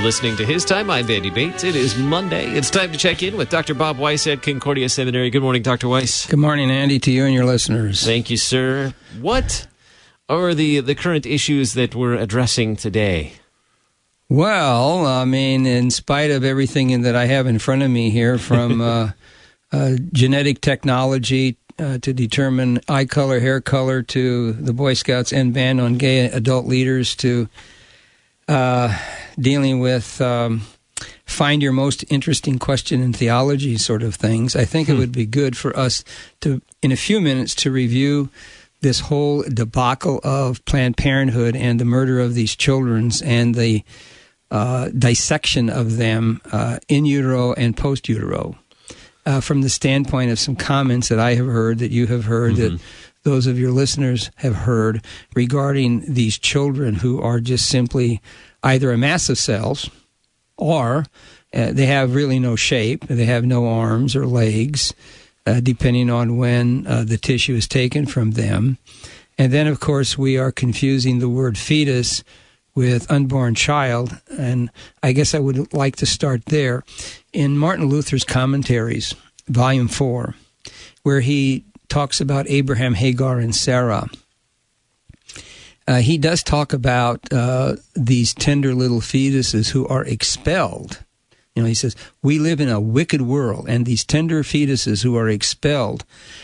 listening to His Time. I'm Andy Bates. It is Monday. It's time to check in with Dr. Bob Weiss at Concordia Seminary. Good morning, Dr. Weiss. Good morning, Andy, to you and your listeners. Thank you, sir. What are the current issues that we're addressing today? Well, I mean, in spite of everything that I have in front of me here, from genetic technology to determine eye color, hair color, to the Boy Scouts and ban on gay adult leaders, to dealing with find your most interesting question in theology sort of things, I think it would be good for us to, in a few minutes, to review this whole debacle of Planned Parenthood and the murder of these children and the dissection of them in utero and post utero. From the standpoint of some comments that I have heard, that you have heard, that those of your listeners have heard regarding these children who are just simply either a mass of cells or they have really no shape, they have no arms or legs, depending on when the tissue is taken from them. And then, of course, we are confusing the word fetus with unborn child, and I guess I would like to start there. In Martin Luther's Commentaries, Volume 4, where he talks about Abraham, Hagar, and Sarah, he does talk about these tender little fetuses who are expelled. You know, he says, we live in a wicked world, and these tender fetuses who are expelled,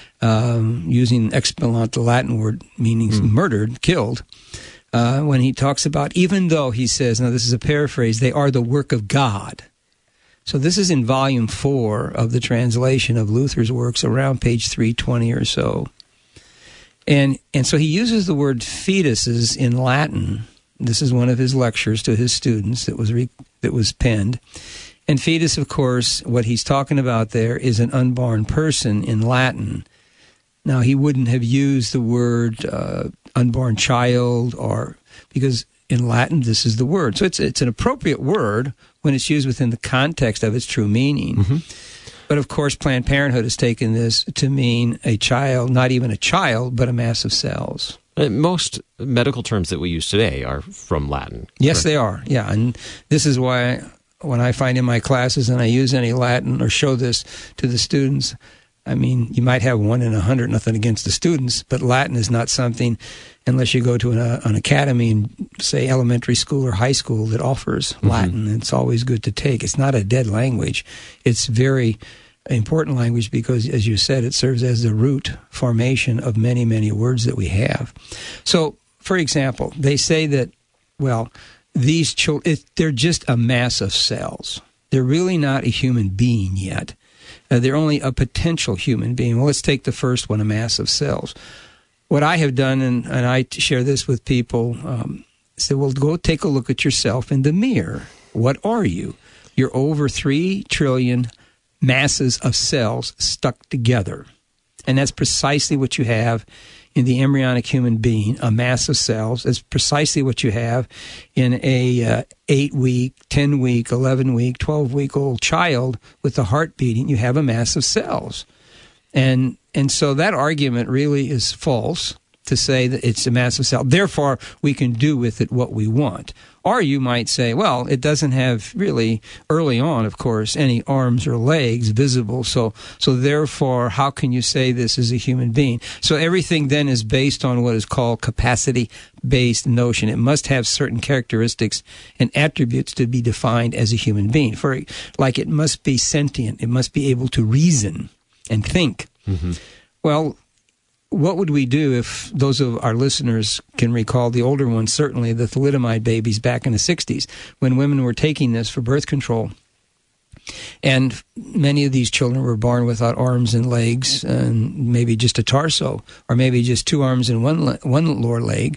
using expellant, the Latin word meaning murdered, killed, when he talks about, even though, he says, now this is a paraphrase, they are the work of God. So this is in Volume 4 of the translation of Luther's works, around page 320 or so. And so he uses the word fetuses in Latin. This is one of his lectures to his students that was penned. And fetus, of course, what he's talking about there is an unborn person in Latin. Now, he wouldn't have used the word unborn child, or because in Latin this is the word. So it's an appropriate word when it's used within the context of its true meaning. But of course, Planned Parenthood has taken this to mean a child, not even a child, but a mass of cells. Most medical terms that we use today are from Latin. Yes, correct? They are. Yeah, and this is why when I find in my classes and I use any Latin or show this to the students, I mean, you might have 1 in 100, nothing against the students, but Latin is not something, unless you go to an academy in, say, elementary school or high school that offers Latin. It's always good to take. It's not a dead language. It's very important language because, as you said, it serves as the root formation of many, many words that we have. So, for example, they say that, well, these children, they're just a mass of cells. They're really not a human being yet. They're only a potential human being. Well, let's take the first one, a mass of cells. What I have done, and I share this with people, say, well, go take a look at yourself in the mirror. What are you? You're over 3 trillion masses of cells stuck together. And that's precisely what you have in the embryonic human being, a mass of cells. It's precisely what you have in a 8-week, 10-week, 11-week, 12-week-old child with the heart beating. You have a mass of cells. And so that argument really is false, to say that it's a mass of cells. Therefore, we can do with it what we want. Or you might say, well, it doesn't have really, early on, of course, any arms or legs visible. So therefore, how can you say this is a human being? So everything then is based on what is called capacity-based notion. It must have certain characteristics and attributes to be defined as a human being. Like it must be sentient. It must be able to reason and think. Well, what would we do if those of our listeners can recall, the older ones certainly, the thalidomide babies back in the 60s, when women were taking this for birth control? And many of these children were born without arms and legs, and maybe just a torso, or maybe just 2 arms and one lower leg.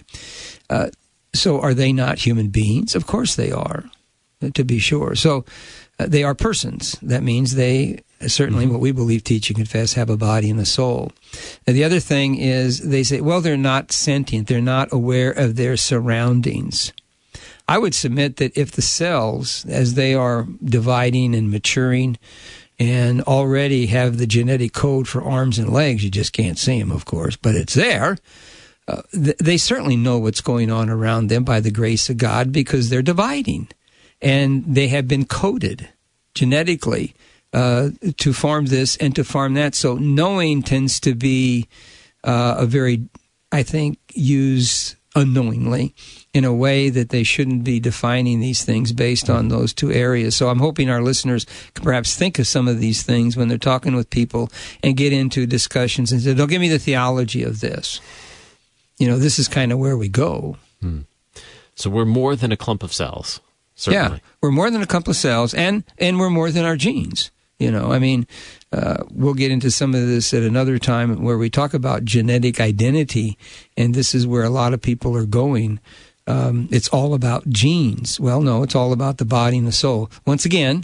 So are they not human beings? Of course they are, to be sure. So they are persons. That means they, certainly what we believe, teach, and confess, have a body and a soul. Now, the other thing is they say, well, they're not sentient. They're not aware of their surroundings. I would submit that if the cells, as they are dividing and maturing and already have the genetic code for arms and legs, you just can't see them, of course, but it's there. They certainly know what's going on around them by the grace of God, because they're dividing. and they have been coded genetically to farm this and to farm that. So knowing tends to be a very, I think, used unknowingly in a way that they shouldn't be defining these things based on those two areas. So I'm hoping our listeners can perhaps think of some of these things when they're talking with people and get into discussions and say, don't give me the theology of this. This is kind of where we go. So we're more than a clump of cells, certainly. Yeah, we're more than a clump of cells, and we're more than our genes. We'll get into some of this at another time where we talk about genetic identity, and this is where a lot of people are going. It's all about genes. Well, no, it's all about the body and the soul. Once again,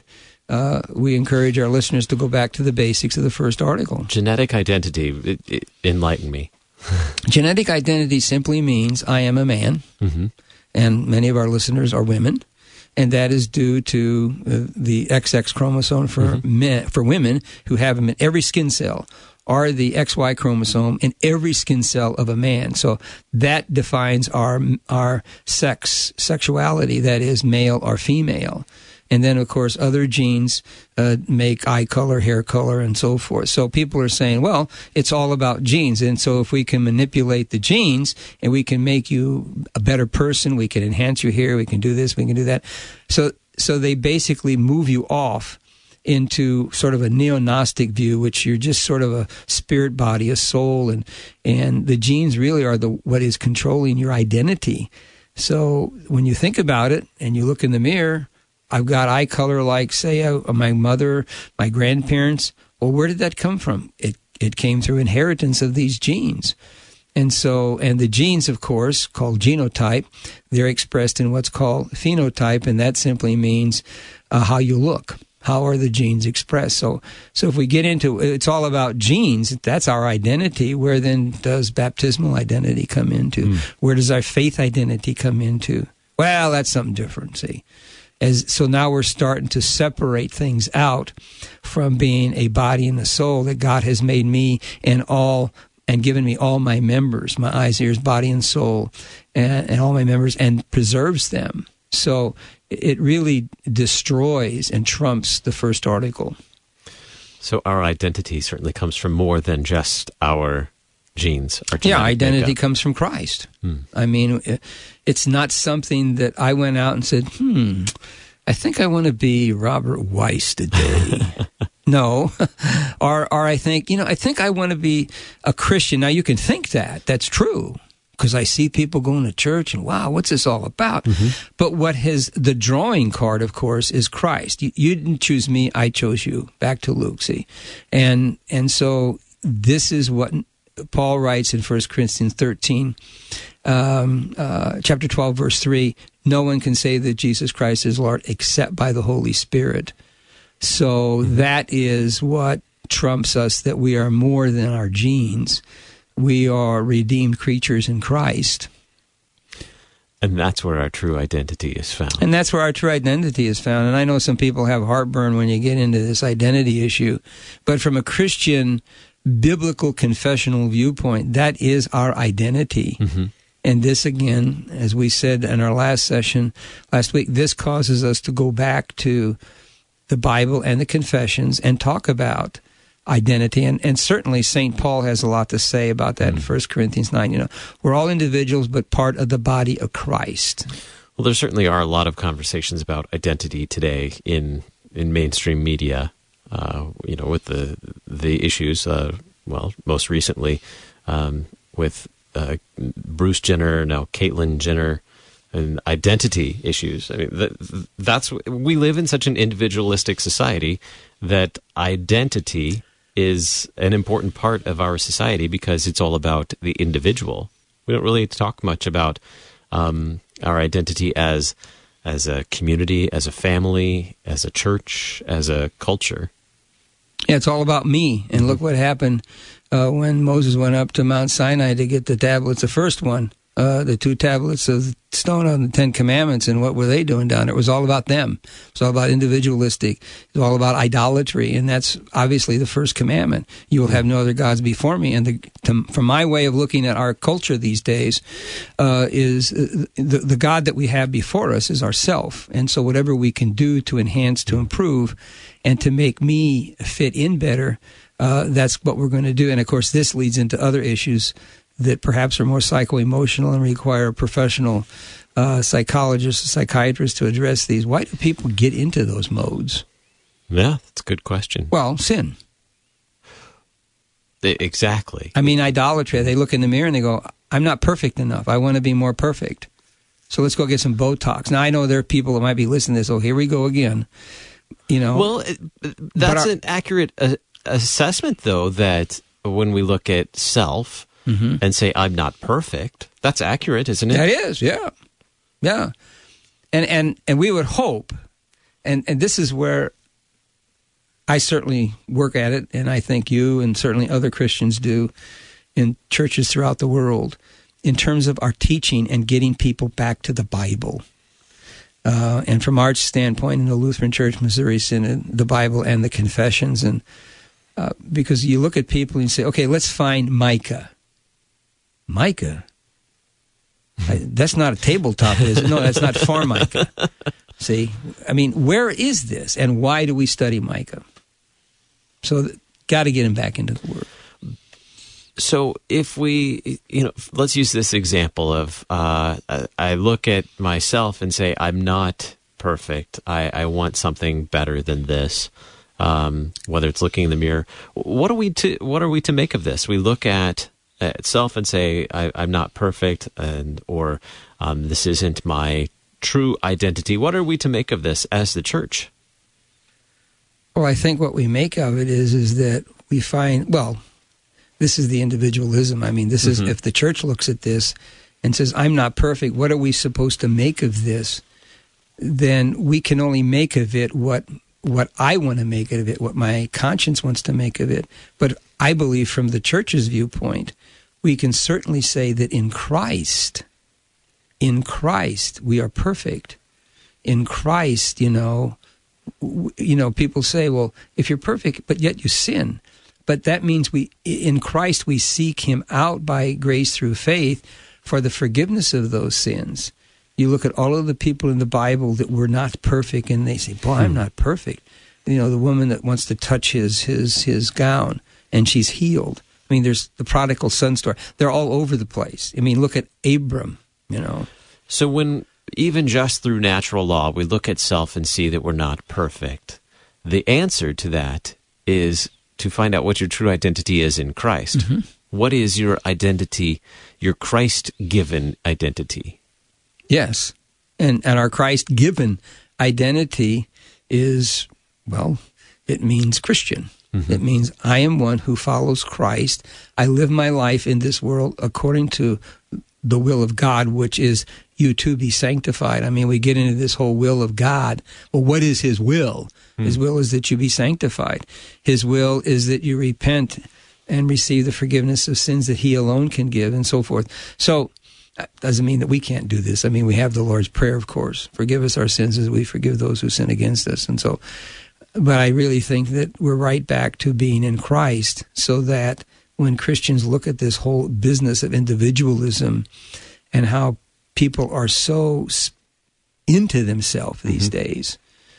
we encourage our listeners to go back to the basics of the first article. Genetic identity, enlighten me. Genetic identity simply means I am a man, and many of our listeners are women. And that is due to the XX chromosome for men, for women who have them in every skin cell, or the XY chromosome in every skin cell of a man. So that defines our sexuality, that is male or female. And then, of course, other genes make eye color, hair color, and so forth. So people are saying, well, it's all about genes. And so if we can manipulate the genes and we can make you a better person, we can enhance your hair, we can do this, we can do that. So they basically move you off into sort of a neo-Gnostic view, which you're just sort of a spirit body, a soul, and the genes really are what is controlling your identity. So when you think about it and you look in the mirror, I've got eye color like, say, my mother, my grandparents. Well, where did that come from? It came through inheritance of these genes. And the genes, of course, called genotype, they're expressed in what's called phenotype, and that simply means how you look. How are the genes expressed? So if we get into it's all about genes, that's our identity. Where then does baptismal identity come into? Where does our faith identity come into? Well, that's something different, see. So now we're starting to separate things out from being a body and a soul that God has made me and given me all my members, my eyes, ears, body, and soul, and all my members, and preserves them. So it really destroys and trumps the first article. So our identity certainly comes from more than just our genes. Identity comes from Christ. I mean, it's not something that I went out and said, I think I want to be Robert Weiss today. No. Or I think I want to be a Christian. Now, you can think that. That's true. Because I see people going to church and, wow, what's this all about? But what has the drawing card, of course, is Christ. You didn't choose me, I chose you. Back to Luke, see. And so this is what Paul writes in 1 Corinthians 13, chapter 12, verse 3, no one can say that Jesus Christ is Lord except by the Holy Spirit. So that is what trumps us, that we are more than our genes. We are redeemed creatures in Christ. And that's where our true identity is found. And that's where our true identity is found. And I know some people have heartburn when you get into this identity issue. But from a Christian biblical confessional viewpoint, that is our identity. And this, again, as we said in our last session last week, this causes us to go back to the Bible and the confessions and talk about identity. And certainly St. Paul has a lot to say about that in 1 Corinthians 9. We're all individuals, but part of the body of Christ. Well, there certainly are a lot of conversations about identity today in mainstream media, with the issues, most recently with Bruce Jenner, now Caitlyn Jenner, and identity issues. I mean, we live in such an individualistic society that identity is an important part of our society because it's all about the individual. We don't really talk much about our identity as a community, as a family, as a church, as a culture. Yeah, it's all about me. And look what happened when Moses went up to Mount Sinai to get the tablets, the first one, the 2 tablets of stone on the Ten Commandments, and what were they doing down there? It was all about them. It was all about individualistic. It was all about idolatry, and that's obviously the first commandment. You will have no other gods before me. And from my way of looking at our culture these days, is the God that we have before us is ourself. And so whatever we can do to enhance, to improve, and to make me fit in better, that's what we're going to do. And of course, this leads into other issues that perhaps are more psycho-emotional and require a professional psychologist or psychiatrist to address these. Why do people get into those modes? Yeah, that's a good question. Well, sin. Exactly. I mean, idolatry. They look in the mirror and they go, I'm not perfect enough. I want to be more perfect. So let's go get some Botox. Now, I know there are people that might be listening to this. Oh, here we go again. You know. Well, that's an accurate assessment, though, that when we look at self, and say, I'm not perfect. That's accurate, isn't it? That is, yeah. Yeah. And we would hope, and this is where I certainly work at it, and I think you and certainly other Christians do in churches throughout the world, in terms of our teaching and getting people back to the Bible. And from our standpoint in the Lutheran Church Missouri Synod, the Bible and the confessions, and because you look at people and you say, okay, let's find Micah. Micah? That's not a tabletop, is it? No, that's not Formica. See? I mean, where is this, and why do we study Micah? So, got to get him back into the Word. So, if we, let's use this example of, I look at myself and say, I'm not perfect. I want something better than this. Whether it's looking in the mirror, what are we to make of this? We look at itself and say, I'm not perfect, or this isn't my true identity. What are we to make of this as the church? Well, I think what we make of it is that we find, well, this is the individualism. I mean, this is, if the church looks at this and says, I'm not perfect, what are we supposed to make of this? Then we can only make of it what I want to make of it, what my conscience wants to make of it. But I believe from the church's viewpoint, we can certainly say that in Christ, we are perfect. In Christ, people say, well, if you're perfect, but yet you sin. But that means in Christ, we seek him out by grace through faith for the forgiveness of those sins. You look at all of the people in the Bible that were not perfect, and they say, boy, I'm not perfect. The woman that wants to touch his gown, and she's healed. I mean, there's the prodigal son story. They're all over the place. I mean, look at Abram, So when, even just through natural law, we look at self and see that we're not perfect, the answer to that is to find out what your true identity is in Christ. What is your identity, your Christ-given identity? Yes. And our Christ-given identity is, well, it means Christian. It means I am one who follows Christ. I live my life in this world according to the will of God, which is you to be sanctified. I mean, we get into this whole will of God. Well, what is his will? His will is that you be sanctified. His will is that you repent and receive the forgiveness of sins that he alone can give, and so forth. So that doesn't mean that we can't do this. I mean, we have the Lord's Prayer, of course. Forgive us our sins as we forgive those who sin against us. And so, but I really think that we're right back to being in Christ, so that when Christians look at this whole business of individualism and how people are so into themselves these days,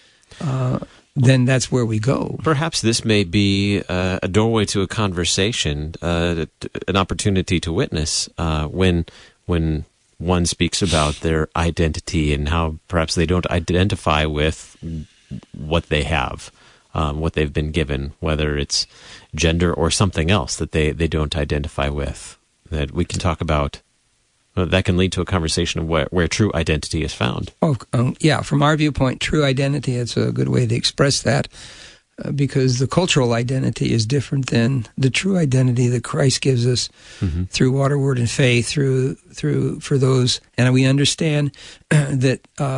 then that's where we go. Perhaps this may be a doorway to a conversation, an opportunity to witness when one speaks about their identity and how perhaps they don't identify with what they have, what they've been given, whether it's gender or something else that they don't identify with, that we can talk about. That can lead to a conversation of where true identity is found. Oh, yeah. From our viewpoint, true identity, it's a good way to express that, because the cultural identity is different than the true identity that Christ gives us through water, word, and faith, through for those. And we understand that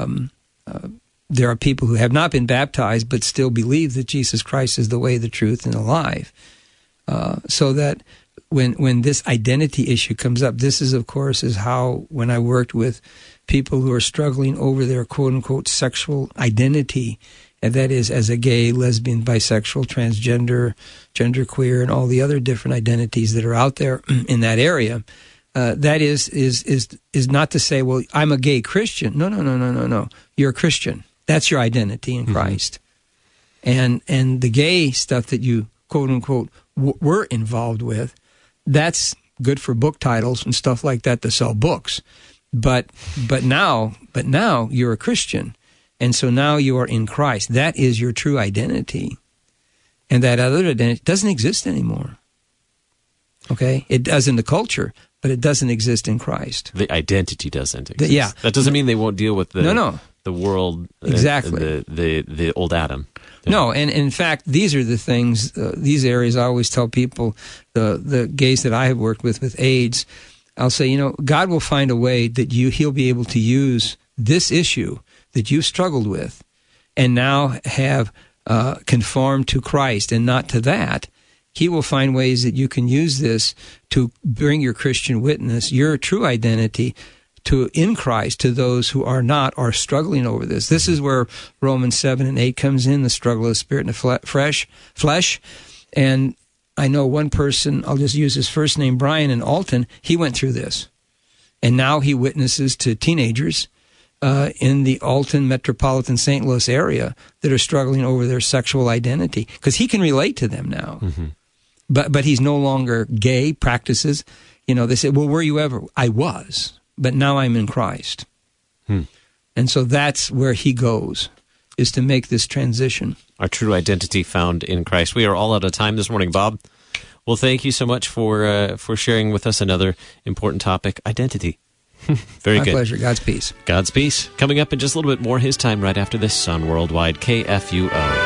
there are people who have not been baptized but still believe that Jesus Christ is the way, the truth, and the life. So that when this identity issue comes up, this is, of course, is how, when I worked with people who are struggling over their quote-unquote sexual identity, and that is as a gay, lesbian, bisexual, transgender, genderqueer, and all the other different identities that are out there in that area, that is not to say, well, I'm a gay Christian. No. You're a Christian. That's your identity in Christ. And the gay stuff that you, quote-unquote, were involved with, that's good for book titles and stuff like that to sell books. But now you're a Christian. And so now you are in Christ. That is your true identity. And that other identity doesn't exist anymore. Okay? It does in the culture, but it doesn't exist in Christ. The identity doesn't exist. Yeah. That doesn't mean they won't deal with the world, exactly. the old Adam. No, and in fact, these are the things, these areas I always tell people, the gays that I have worked with AIDS, I'll say, God will find a way that He'll be able to use this issue that you've struggled with and now have conformed to Christ and not to that. He will find ways that you can use this to bring your Christian witness, your true identity, in Christ to those who are not, are struggling over this. This is where Romans 7 and 8 comes in, the struggle of the spirit and the flesh. And I know one person, I'll just use his first name, Brian in Alton, he went through this. And now he witnesses to teenagers in the Alton metropolitan St. Louis area that are struggling over their sexual identity, because he can relate to them now. Mm-hmm. But he's no longer gay, practices. They say, well, were you ever? I was. But now I'm in Christ. And so that's where he goes, is to make this transition. Our true identity found in Christ. We are all out of time this morning, Bob. Well, thank you so much for sharing with us another important topic, identity. Very good. My pleasure. God's peace. God's peace. Coming up in just a little bit more, his time right after this on Worldwide KFUO.